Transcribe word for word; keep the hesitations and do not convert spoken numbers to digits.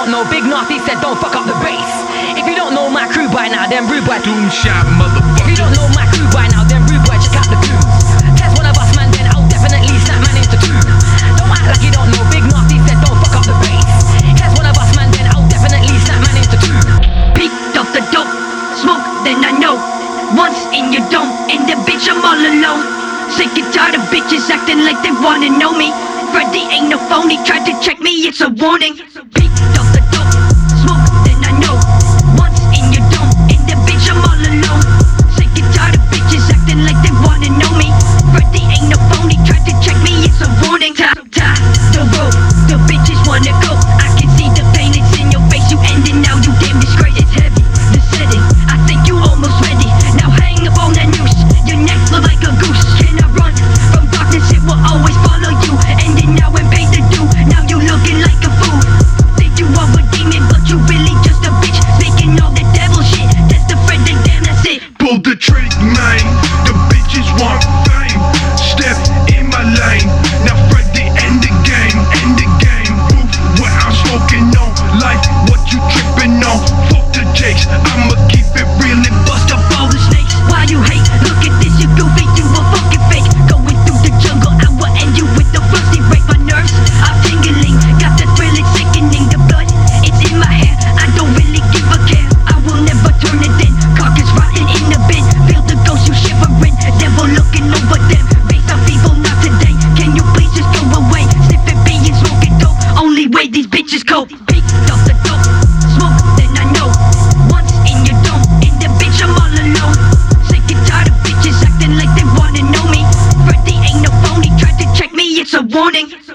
don't know, Big Nasty said don't fuck up the bass. If you don't know my crew by now, then rude boy. Doom shot, motherfucker. If you don't know my crew by now, then rude boy, check out the clues. Test one of us, man, then I'll definitely snap man into two. Don't act like you don't know, Big Nasty said don't fuck up the bass. Test one of us, man, then I'll definitely snap man into two. Picked up the dope, smoke, then I know. Once in your dome, and the bitch I'm all alone. Sick and tired of bitches acting like they wanna know me. Freddy ain't no phony, tried to check me, it's a warning. Picked up the dope, smoke, then I know. Once in your dome, and the bitch I'm all alone. Sick and tired of bitches acting like they wanna know me. Freddy ain't no phony, tried to check me, it's a warning. Tie, tie the rope, the bitches wanna go. I can see the pain, it's in your face, you ending now, you damn disgrace. It's heavy, the setting, I think you almost ready. Now hang up on that noose, your neck look like a goose. Can I run from darkness, it will always follow you. Ending now and paid the due, now you looking like a fool. Think you are a demon, but you really just a bitch. Speaking all the devil shit, that's the Fred, then damn that's it. Pull the trick, man. The bitches want fame. Step in my lane. Now Freddy, end the game, end the game. Oof, what I'm smoking on. Like what you tripping on. Fuck the jakes, I'ma keep it real and bust up all the snakes. Why you hate? Look at this, you goofy, you a fucking fake. Going through the jungle, I will end you with the rusty break. My nerves are tingling, got the thrill, it's sickening. The blood, it's in my hair, I don't really give a care. I will never turn it in, carcass rotten in the bin. Feel the ghost, you shivering, devil looking over them. Face of evil, not today, can you please just go away? Sniffing being smoking dope, only way these bitches cope. Picked up the dope, smoke, then I know. Once in your dome, and the bitch I'm all alone. Sick and tired of bitches acting like they wanna know me. Freddy ain't no phony, tried to check me, it's a warning.